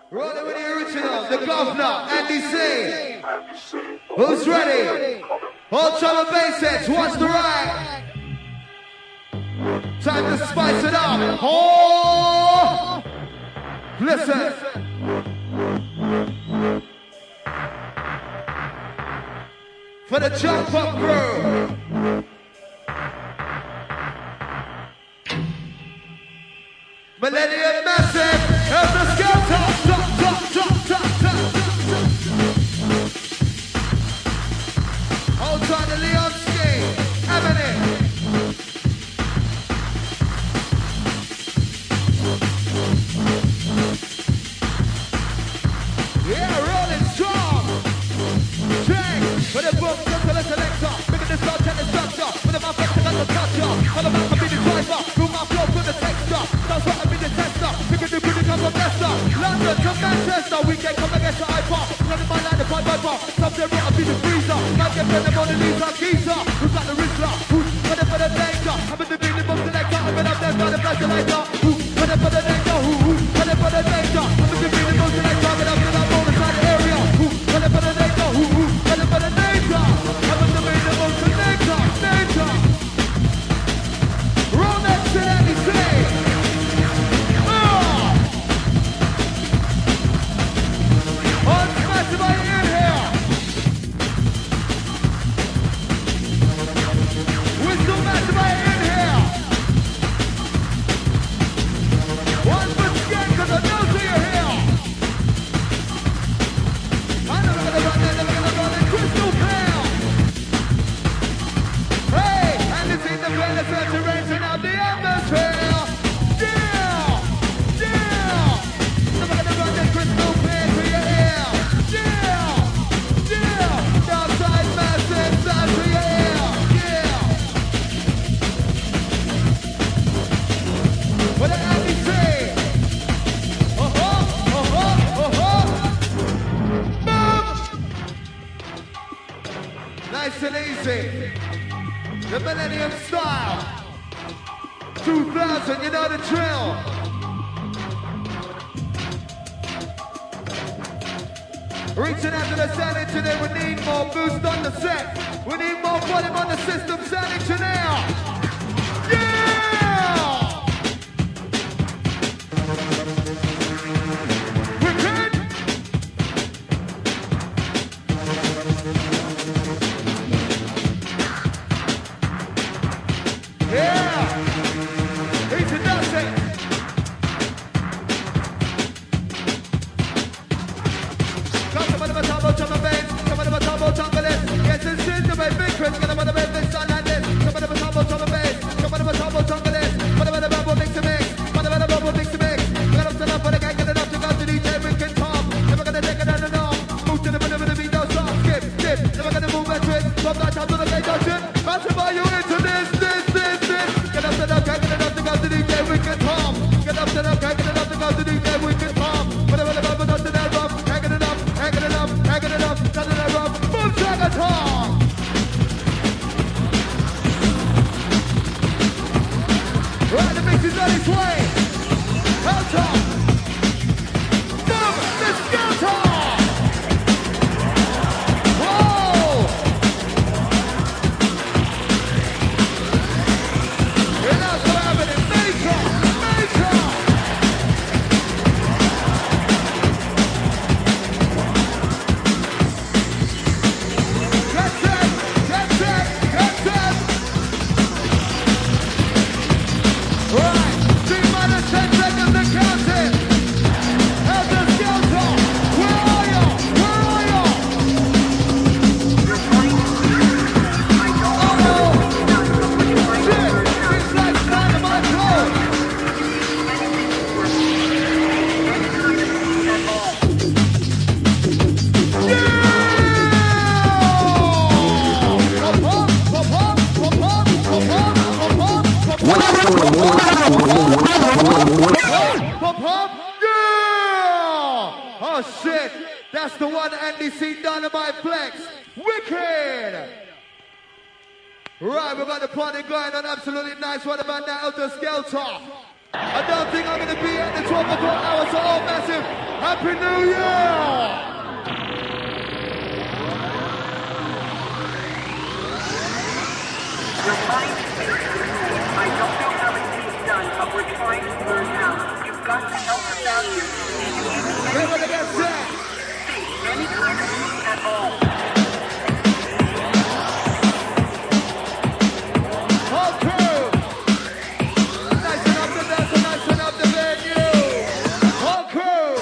Rolling with the original, the governor, Andy C. Who's ready? All trouble bases, watch the right. Time to spice it up. Oh! Listen. For the jump up crew. Millennium Massive, help the skill top. Hold on to Leonski, Eminem. Yeah, rolling strong. Check, for the book, go to the selector. Bigger the start, check the structure. For the mouth, I got the culture. For the mouth, I be the driver. Through my flow, for the texture. That's what I be the tester. Bigger the good, come from Leicester. London to Manchester, we can come against the iPod. Running my line, the pipe viper. Something wrong, I be the freezer. Now get better on the Lisa Geezer. Who's got the Rizzler? Who's ready for the danger? I'm in the beginning of the selector. I'm in up there, got the flash later. Who's ready for the danger? Who's ready for the danger? I'm in the beginning of the selector. I'm in up there, I'm on the side of the area. Who's ready for the danger? Who's ready for the danger? I'm in the beginning of the selector. Danger. Roll next to that, he say. On smash by in here. Whistle match by in here. One for skin, cause I know so you're here. I know we're gonna run in crystal pale. Hey, and it's in the planet saturation of the atmosphere. Yeah, yeah. So we're gonna run in crystal pale to your ear. Yeah, yeah. Outside massive, inside to your ear. Yeah. What did Andy say? Boom! Nice and easy. The Millennium Style. 2000, you know the drill. Reaching out to the sound engineer, we need more boost on the set. We need more volume on the system, sound engineer. Yeah! We're good? Yeah! Easy does it. Yes, it's in the way, big Chris, gonna put a bit of sun like this. Come on, the top of the bass. Come on, the top of the bass. What about the bubble mix to mix? What about the bubble mix to mix? We're gonna stand up for the gang, get it up to go to DJ Wicked Tom. Never gonna take it down the norm. Move to the middle of the beat, don't stop, skip. Never gonna move that twist. From that top to the gate, don't you? Massive, you into this. Get up to the gang, get it up to go to DJ Wicked Tom. Get up to the gang, get it up to go to DJ Wicked Tom. Whatever the bubble does to that rough. Hanging it up, turning it rough. Boom, Dragon Tom. Right, the mix is on its way. Hell top. Boom, let's go top. Whoa. And that's what happened in Major. Right, 10 seconds and counting. How's the Skelter? Where are you? Oh, shit, seems like dynamite close. Oh shit, that's the one Andy C. Dynamite Flex. Wicked! Right, we got the party going on, absolutely nice. What about that Elder Skelter? I don't think I'm gonna be at the 12 o'clock hour, so all massive. Happy New Year! Your mind is I don't know how it can be done, but we're trying to learn how. You've got to help us out here. Get ready to get set! Any criticism at all. Whole crew! Nicen up the dance and nicen up the venue! Whole crew!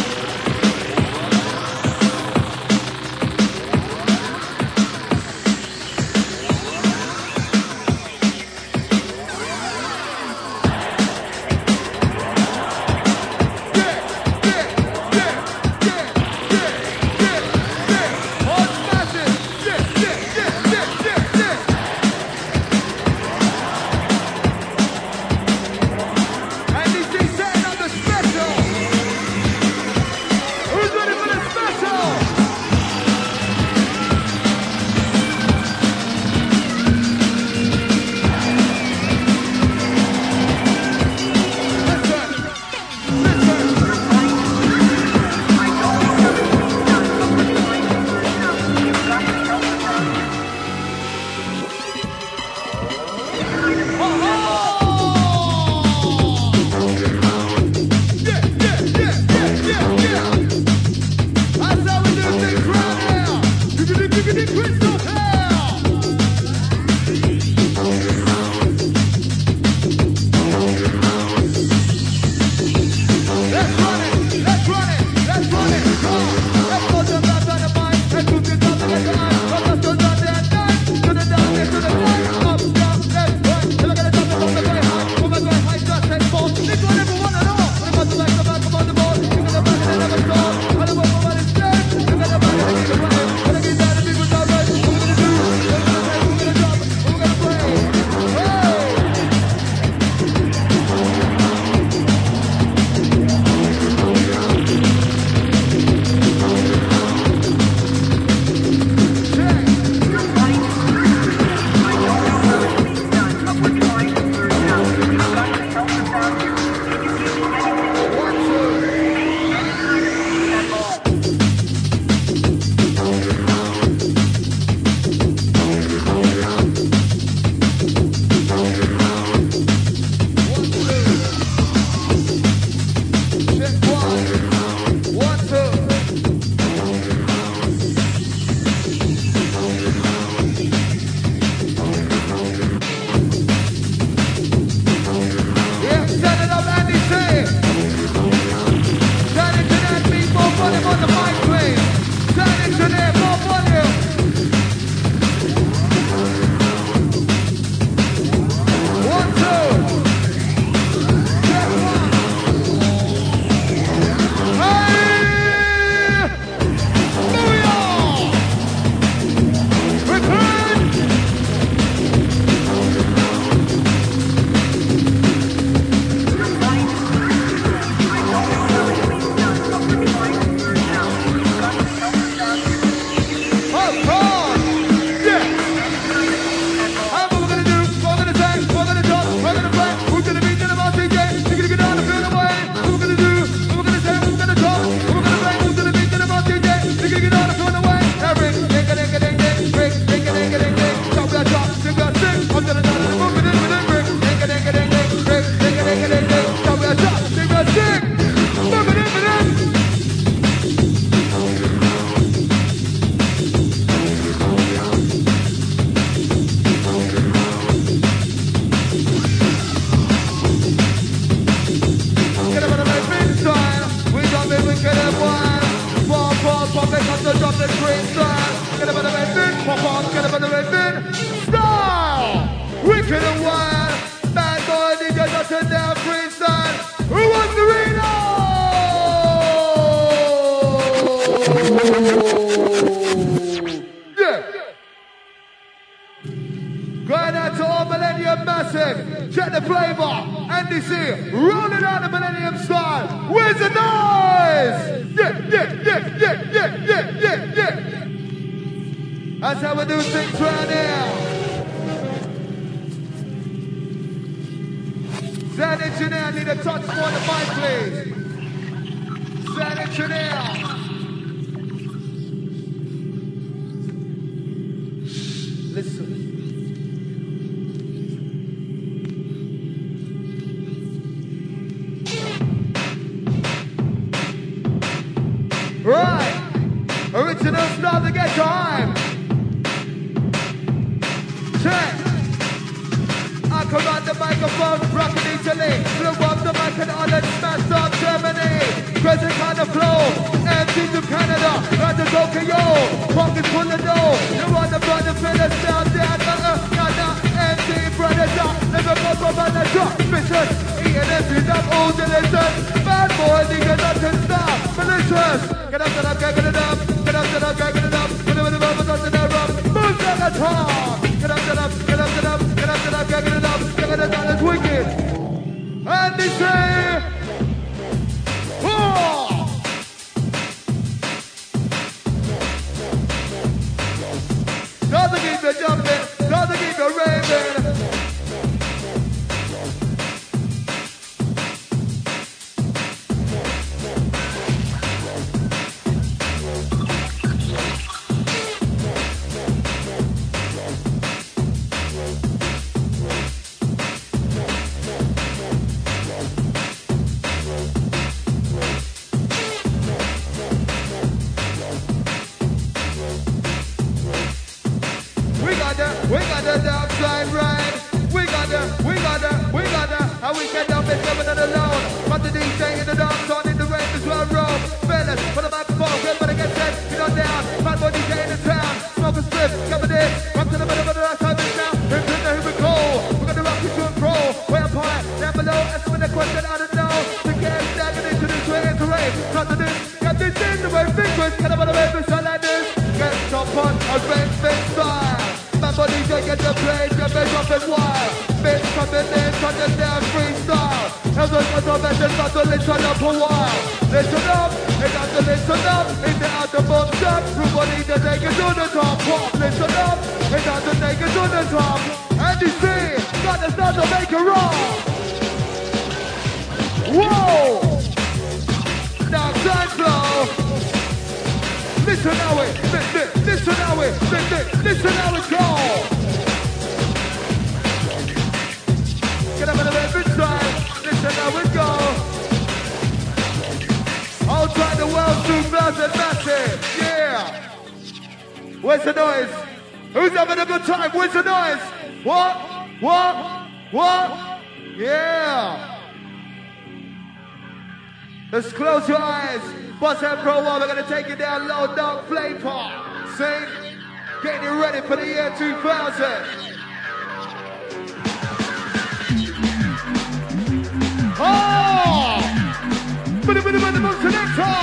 Going out to all Millennium Massive. Check the flavor. Andy C. Rolling out the Millennium style. Where's the noise? Yeah. That's how we do things right here. Sound engineer, I need a touch more on the mic, please. Sound engineer. Listen. Right. Original start to get time. Check. I command the microphone, rockin' Italy. Blow up the mic and Holland, smash up Germany. Present kind of flow, empty to Canada, right to Tokyo. Pockets full of dough. You want the brother fellas down there, empty brothers up. Never go from the drop, bitches. Eating empty up, all the listen. Bad boy, nigga, nothing stop. Malicious. Get up, get up, get it up. Get up, get up, get it up. Put it in the rubber, touch it up. Move to the top. Get up, get up, get up, get up. Get up, get up, get it up. Get it up, it's wicked. And they say, oh! Doesn't keep you jumping, doesn't keep you raving. We got the dark side right. We got the, how we get up and coming on alone. But the DJ in the dark on in the rain as well, road. Fellas, for the microphone, good, but I get set, you know down. Bad boy DJ in the town, smoke a strip, coming in. Come to the middle of the last time it's now. Here we go. We're gonna rock you to and pro. Way up high, down below, and some of the question I don't know. To get staggering into this way and terrain. Not to this, got this in the way, fingers, kind of on the way, but shot like this. Get top on a red face style. My body they get the place, get me dropping wild. Bitch coming in, cut the damn freestyle. How's the conservation got to listen up a while? Listen up, it got to listen up. It's the out the bump step. Everybody to take it to the top. Pop, listen up, it got to take it to the top. And you see, got to start to make it wrong. Whoa! Now time flow. Listen how it, listen how it, listen how it goes. Get up in the every time, listen how it goes. Outside the world, 2000 massive, yeah. Where's the noise? Who's having a good time? Where's the noise? What? Yeah. Let's close your eyes. Bust that Pro 1, we're gonna take you down low, dark flame park. Sing, getting you ready for the year 2000. Oh! Selector!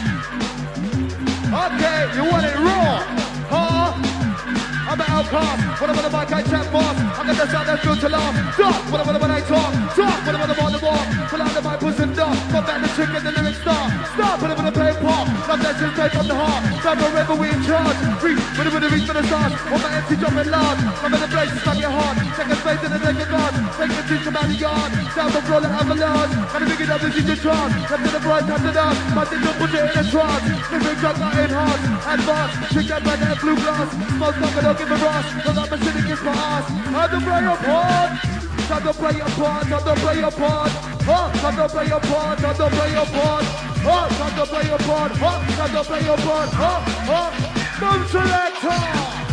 Okay, you want it raw? I'm an outcast, when I'm on the mic I chat fast. I got the sound that feel to laugh. Talk, when I talk. Talk, when I'm on the walk. Pull out the mic, push and dark. Got back the trick and the lyrics start. Start, when I'm on the play pop. Love that shit straight from the heart. Time forever we in charge. Reach, when I'm reach for the stars. Want my empty jumping large. I'm in the place, it's like your heart. Second space in the second guard. Take the teach about the yard. Sound of roll and avalanche. Gotta pick it up, this is your trance. Left to the bright, time to dark. My thing don't put it in a trance. Living drug, not in heart. Advance, trick that by that blue glass. Smoke up and don't give a rush. Cause I'm a shitting is my ass. How to play your part? How to play your part? How to play your part? How to play your part? How to play your part? How to play your part? How to play your part? Boom selector!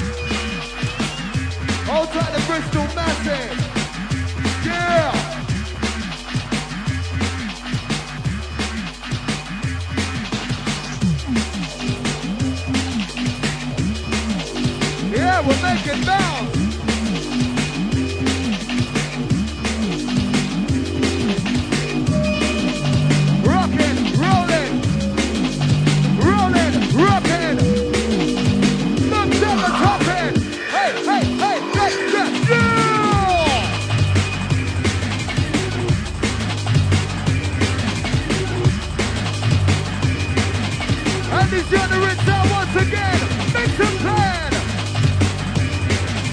Outside the Bristol Massive. Yeah! Yeah, we're making bounce. Rockin', rolling, rockin'. Looks at the top end. Hey, yeah! And he's gonna return once again. Make some plan.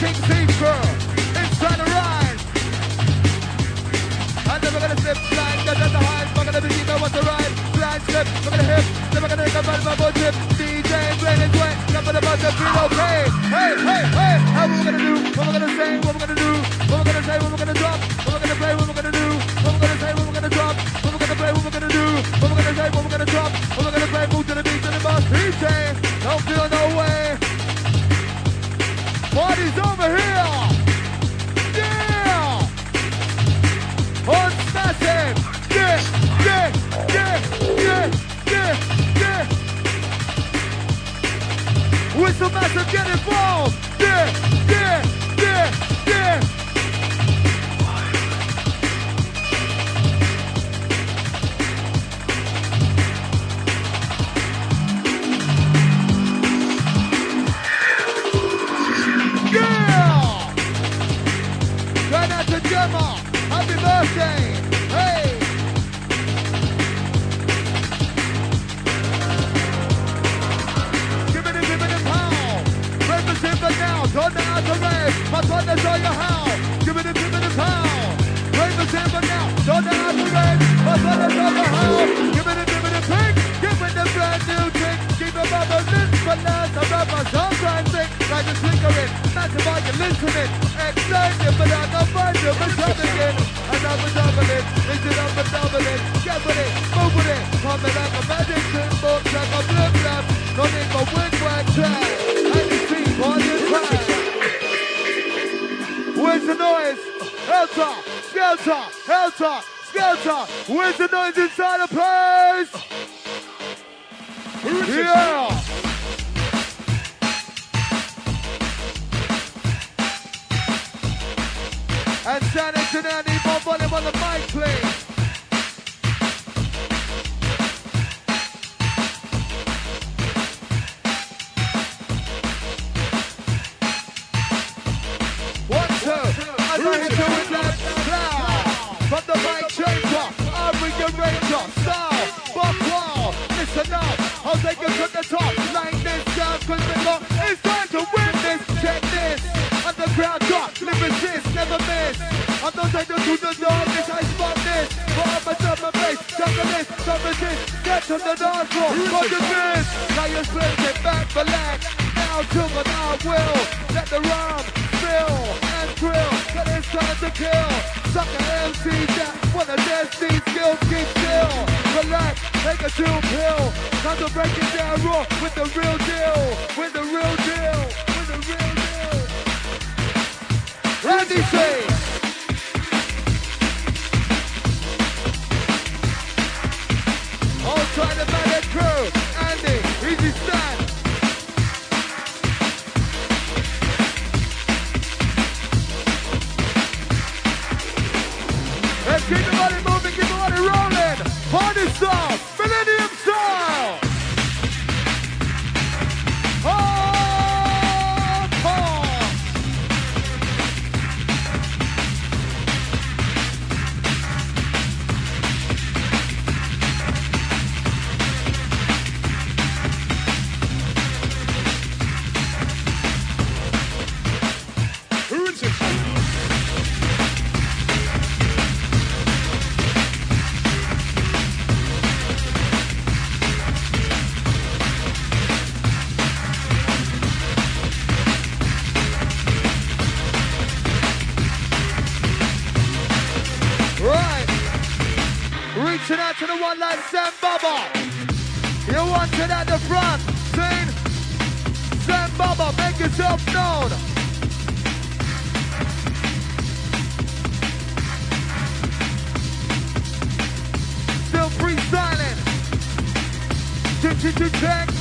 King see-through. Inside the ride. And then we're gonna slip, slide, get at the height. We're gonna be, you know what to ride. Slide, slip, we're gonna hip. Then we're gonna make a bad my butt tip. DJ playing his way. Come on the buzzer, feel okay. Hey, hey, hey. How we gonna do? What we're gonna say? What we're gonna do? What we're gonna say? What we're gonna drop? What we're gonna play? What we're gonna do? What we're gonna say? What we're gonna drop? What we're gonna play? What we're gonna do? What we're gonna say? What we're gonna drop? What we're gonna play? Move to the beat, to the bus. DJ, don't feel no way. Party's over here. Yeah. On massive. Yeah, yeah, yeah, yeah, yeah, yeah. Whistle massive, get involved. Yeah, yeah, yeah, yeah. Yeah! Going out to Gemma. Happy birthday. Hey. Give it a pound. Represent the now. Don't know how to rave. My son to show you how. Give it a pound. Represent the now. Don't know how to rave. My son to show you how. Give it a pink. Give it a brand new trick. Keep it by the list for last. I rap my sometimes think like a flickering. That's if I can listen it. Excited, but I don't find you. But come again. Another double it. Listen up and double it. Get with it. Move with it. Coming like a magic trick. Book like a blip blap. Don't need my wig wag track. And you see on your track. Where's the noise? Helter, skelter, helter, skelter. Where's the noise inside the place? Yeah. And Shannon tonight, I need more volume on the mic, please. One, two, as I hit you with that cloud. From the mic changer, I'll bring your ranger. Style, buck wow, listen up. I'll take you to the top. Like this, down, cause it's time to win this. Check this. Underground drop, lyricist, never miss. I'm not taking to the darkness, I spot this. But I'm a double bass, junglist, don't resist. Get to the dance floor, what is this? Now you're slipping back, relax. Now to the now will. Let the rhyme spill and drill. Cause it's time to kill. Sucker MCs that wanna test these skills, keep still. Relax, take a chill pill. Time to break it down raw with the real deal. With the real deal. With the real deal. Randy C. All trying to manage crew. Andy, easy stand. Let's keep the body moving, keep the body rolling. Party style, Millennium style. Reaching out to the one like Sam Baba. You want it at the front. Sing. Sam Baba, make yourself known. Still freestyling. Check.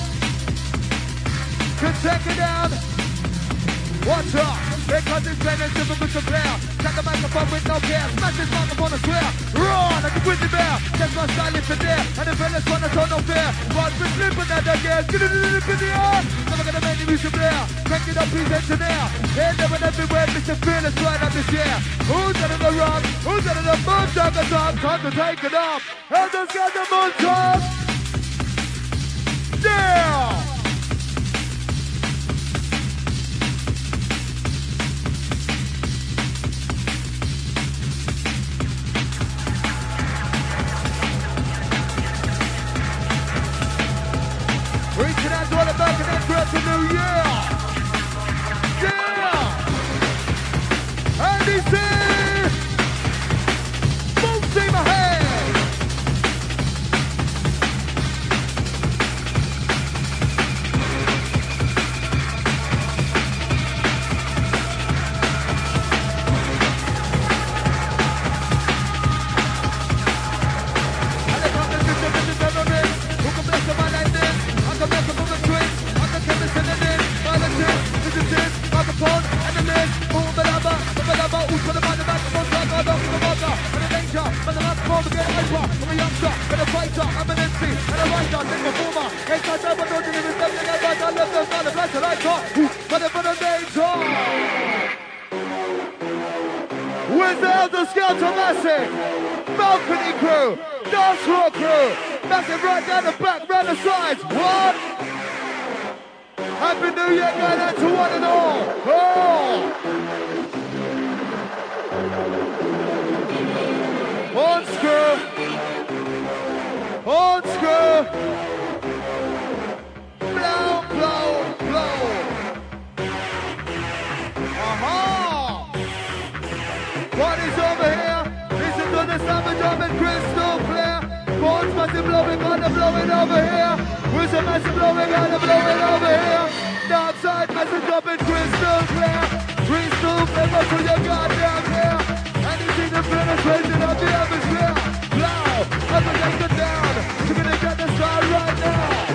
Check it down. Watch out. Here comes this planet, super with the player. Check the microphone with no care. Smash this microphone and swear. Raw like a grizzly bear. That's my style is there. And the fellas wanna show no fear. Watch me flipping at the gears. Get it in the air. Never gonna make the music player. Crank it up, he's engineer. Here, never, everywhere, Mr. Fearless right up this year. Who's out of the rock? Who's out of the moon? Talk the top. Time to take it off. Elders got the moon top. Yeah! selector, eminency, and a writer, big performer. Ain't got time for no delivery, something about I love them, got a flash of light on. But for the danger. Where's the Elder Skelter Massive? Balcony crew, dance floor crew, massive right down the back, round the sides. What? Happy New Year going out to one and all. Oh! On screw. On screw. Blow, blow, blow. Aha! Party's over here. Listen to the summer drum and crystal clear. Bones massive blowing on the blowing over here. With a massive blowing on the blowing over here. Dark side massive drum and crystal clear. Crystal clear, go to your goddamn hair. And you see the penetration of the atmosphere. Blow, up and take it down. You're gonna get the star right now.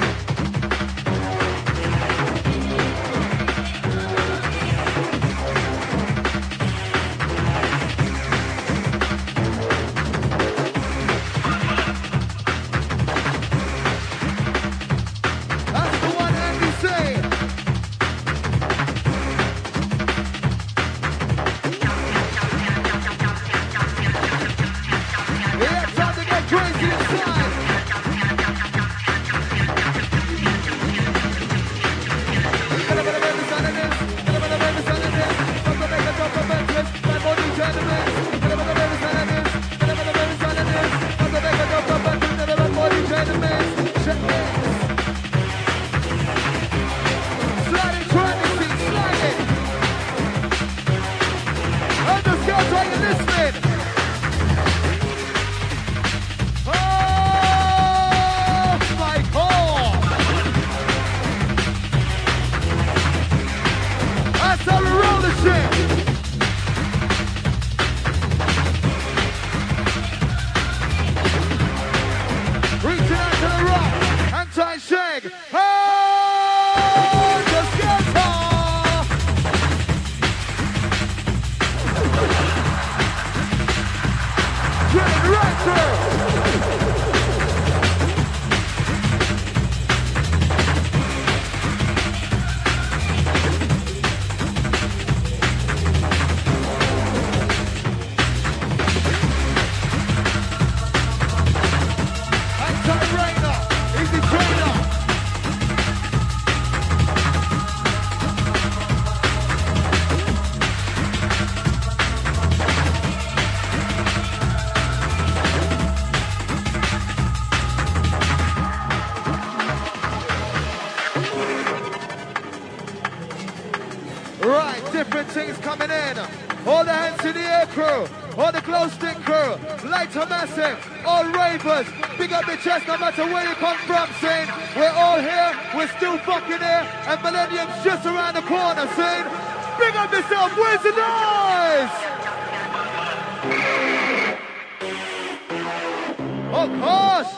Chest, no matter where you come from, saying we're all here, we're still fucking here, and Millennium's just around the corner, saying big up yourself, where's the noise? Of course!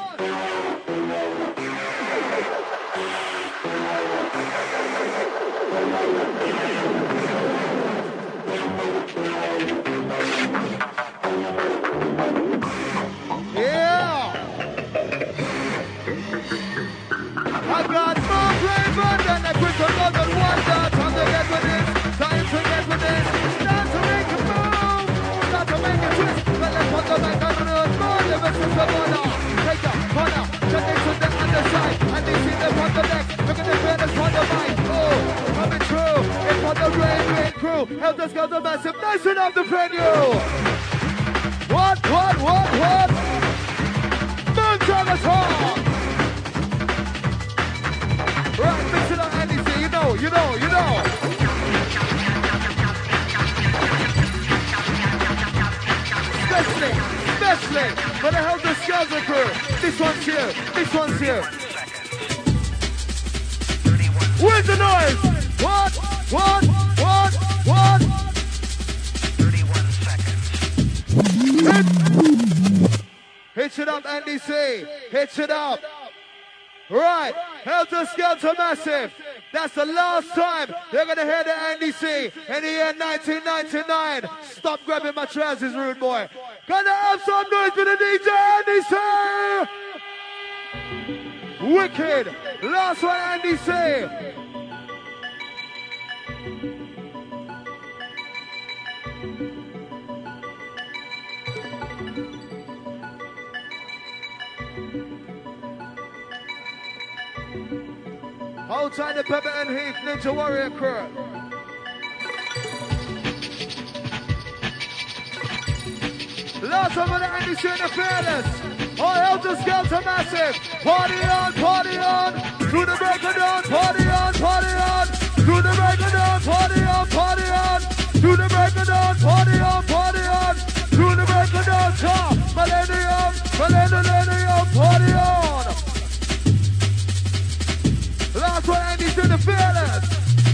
Help us go the massive, nice enough to venue. What? Moons on the top. Right, mix it up, NDC, you know. Especially for the Help the Skelter crew. This one's here. Where's the noise? What? 31 seconds. Hitch it up, NDC. Hitch it up. Right. Helter Skelter Massive. That's the last time you're going to hear the NDC in the year 1999. Stop grabbing my trousers, rude boy. Gonna have some noise for the DJ NDC. Wicked. Last one, Andy C. Hold tight the Pepperton Heath Ninja Warrior crew. Last one with the Andy C and the Fearless. All Helter Skelter massive. Party on, party on. Through the break of dawn, party on, party on. Through the break of dawn, party on, party on. Through the break of dawn, party on, party on. Through the break of dawn, top. Millennium, millennium, party on. Last one, Andy's doing the Fearless.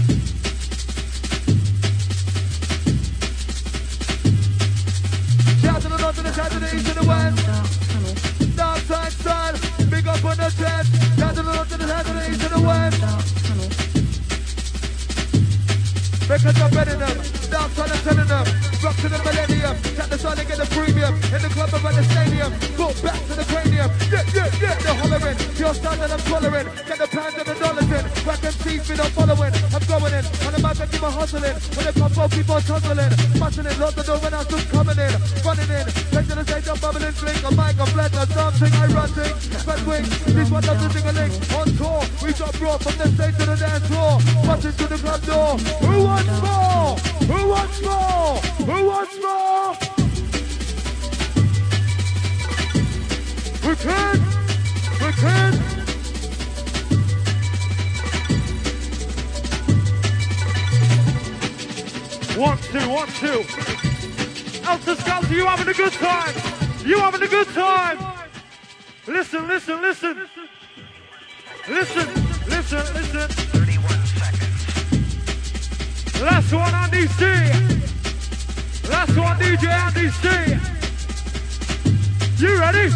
Shout to the north, to the south, to the east, to the west. Dark side style, big up on the chest. Shout to the north, to the south, to the east, to the west. Because I'm better than them. Dark side, I'm telling them. Rock to the millennium. Tap the sun and get the premium. In the club around the stadium. Go back to the cranium. Yeah, they're hollering. Your style that I'm following. Get the pounds and the dollars in. Back MCs me not following. I'm going in. On the mic I keep on hustling. When they pop out, keep on tussling. Muscling. Lots of door when I'm still coming in. Running in. Take to the stage, I'm bubbling. Blink. A mic, a flat, a something. I run thing. Spread wings. This one does the sing-a-ling. On tour. We drop raw from the stage to the dance floor. Busting to the club door. Who wants more? Who wants more? Who wants more? Return! Return! One, two. Helter Skelter, you having a good time? You having a good time? Listen. 31 seconds. Last one, Andy C. Last one, DJ Andy C. You ready?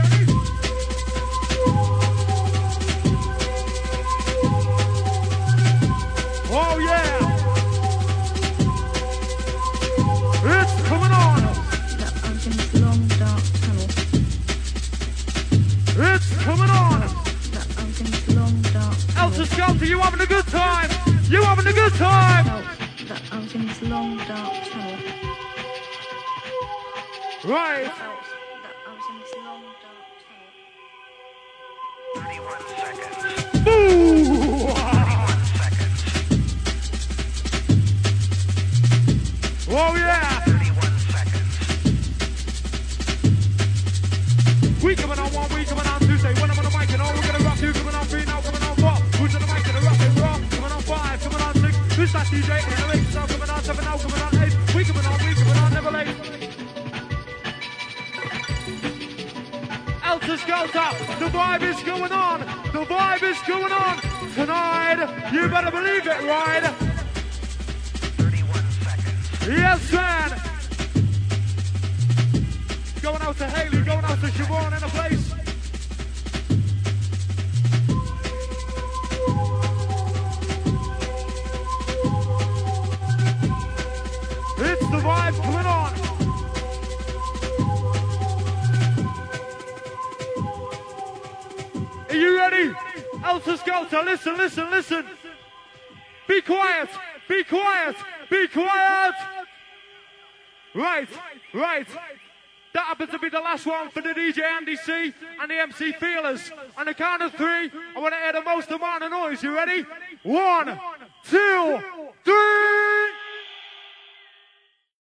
Oh yeah. It's coming on. That opens long dark tunnel. It's coming on. That opens long dark tunnel. Helter Skelter, you having a good time? You having a good time? That opens long dark tunnel. Right. That opens long dark tunnel. 31 seconds. Boo! 31 seconds. Oh yeah. 31 seconds. We coming on one, we coming on Tuesday. When I'm on the mic and all, we're gonna rock you. Coming on three, now coming on four. Who's on the mic and the rock and rock? Coming on five, coming on six. Who's that DJ? In the mix, now coming on seven, now coming on eight. We coming on, never late. Helter Skelter, the vibe is going on. The vibe is going on tonight. You better believe it, right? 31 seconds. Yes, man. Going out to Haley, going out to Siobhan in the place. It's the vibe coming on. Are you ready? Helter Skelter, listen. Be quiet. Right. That happens to be the last one for the DJ Andy C and the MC Feelers. On the count of three, I want to hear the most amount of noise. You ready? 1, 2, 3.